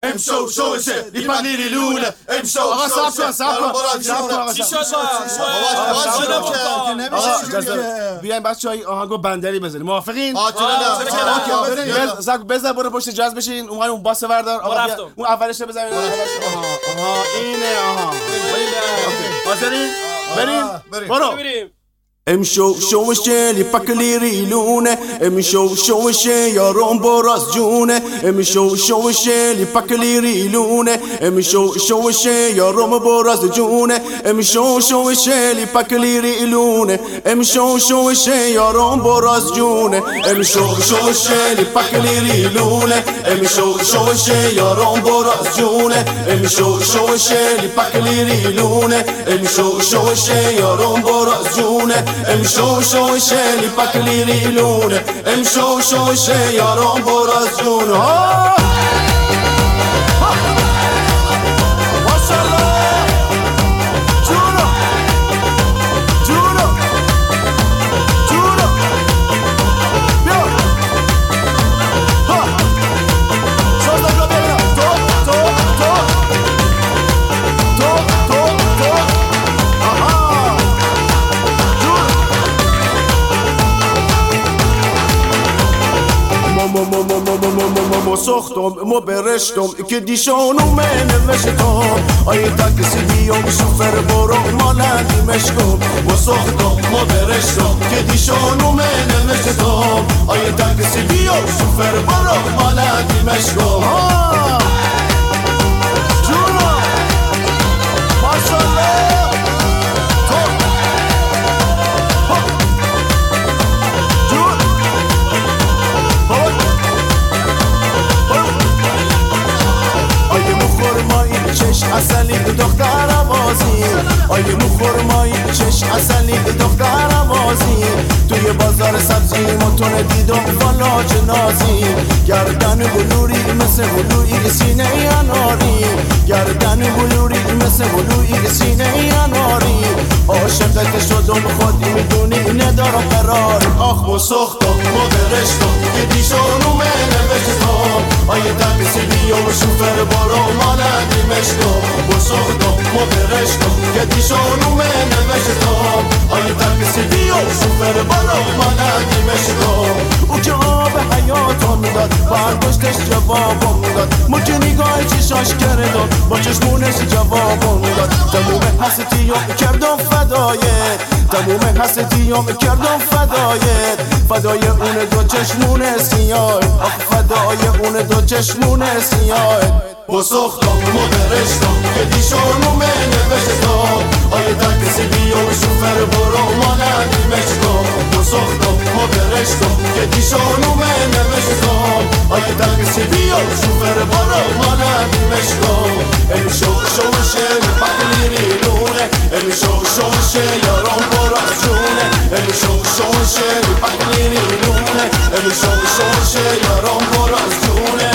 امشو شوشه لیپنیری لونه امشو آقا صبر چی شد بیاین بچه های آهنگو بندری بزنیم موافقین؟ بزن برو پشت جاز بشین اون باس وردار اون اولش رو بزنیم اینه حاضرین؟ بریم برو امشو شوشه لیپکلی ریلونه امشو شوشه یارم براز جونه امشو شوشه لیپکلی ریلونه امشو شوشه یارم براز جونه امشو شوشه لیپکلی ریلونه امشو شوشه یارم براز جونه امشو شوشه لیپکلی ریلونه امشو شوشه یارم براز جونه امشو شوشه لیپکلی ریلونه امشو شوشه یارم براز جونه امشو شوشه لیپکلی ریلونه امشو شوشه یارم براز جونه ساختم ما برشتم که دیشانو من نوشتم آیه تاکسی بیام شوفر برو مالندی مشکم ما ساختم ما برشتم که دیشانو من نوشتم آیه تاکسی بیام شوفر برو مالندی مشکم جونا ماشالله اصلی دختر آوازی آیه مخورمایی چش اصلی دختر آوازی توی بازار سبزی متون دیدم فلاج نازی گردن بلوری مثل بلوری سینه اناری گردن بلوری مثل بلوری سینه اناری عاشقت شدم خودی میدونی ندارم قرار آخ و سختم ما برشتم که دیشانو من نوشتم آیه تاکسی بیام شوفر بارو مالندی مشتم و سختم ما برشتم که دیشانو من نوشتم آیه تاکسی بیام شوفر بارو مالندی مشتم او که آب حیاتم داد برگشتش جوابم داد مجه نگاه چشاش کردم با چشمونش جوابم داد تموم حسیتیام کردم فدایت تموم حسیتیام کردم فدایت فدای اون دو چشمون سیاه آخ فدای اون دو چشمون سیاه با سختم ما برشتم که دیشانو من نوشتم آیه تاکسی بیام شوفر برو مالندی مشکم با سختم ما برشتم که دیشانو من نوشتم آیه تاکسی بیام شوفر برو مالندی مشکم امشو شوشه لیپکلی ریلونه امشو شوشه یارم براز جونه امشو شوشه لیپکلی ریلونه امشو شوشه یارم براز جونه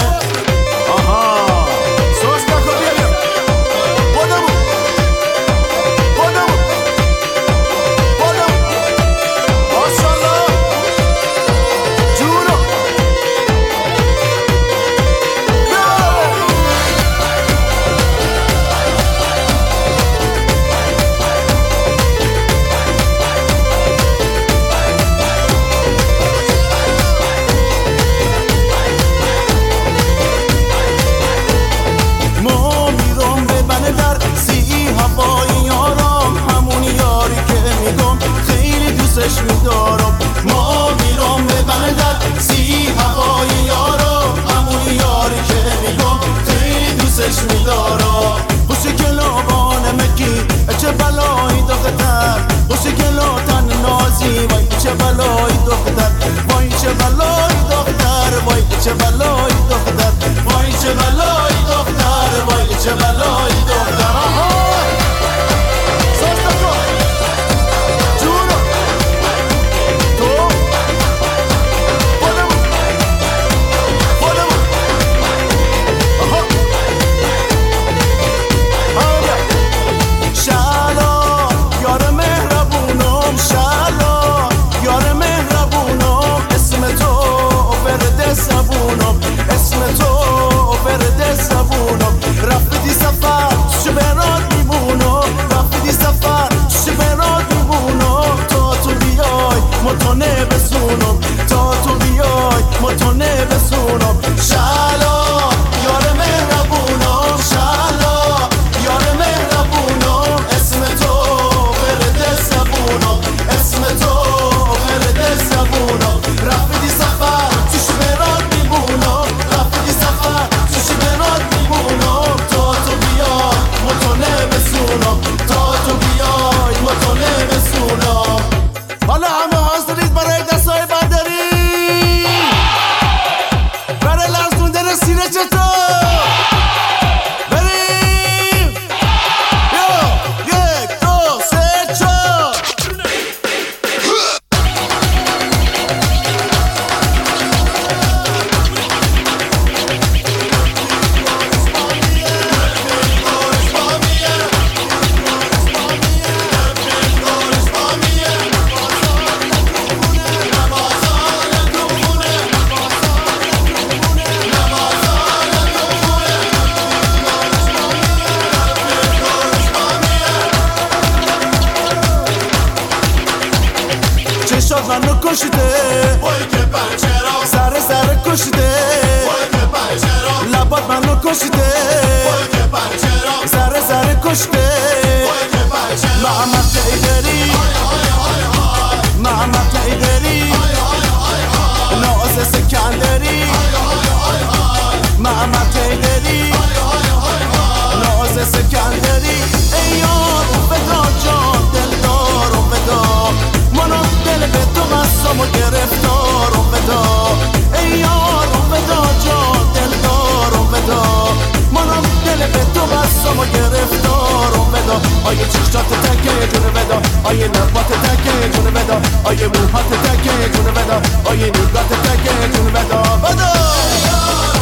کشیده وای که پنچرا سر کشیده وای که پنچرا لبات منو کشیده وای که پنچرا سر کشیده وای که پنچرا محمد تیدری محمد تیدری ناز سکندری محمد تیدری ناز سکندری ای یار فدا جان دلدار و فدا منو دل به تو بستم و گرفتار و فدا ای یار فدا جان دلدار و فدا منو دل به تو بستم و گرفتار و فدا آیه چشات تکه جون فدا آیه لبات تکه جون فدا آیه موهات تکه جون فدا آیه نگات تکه جون فدا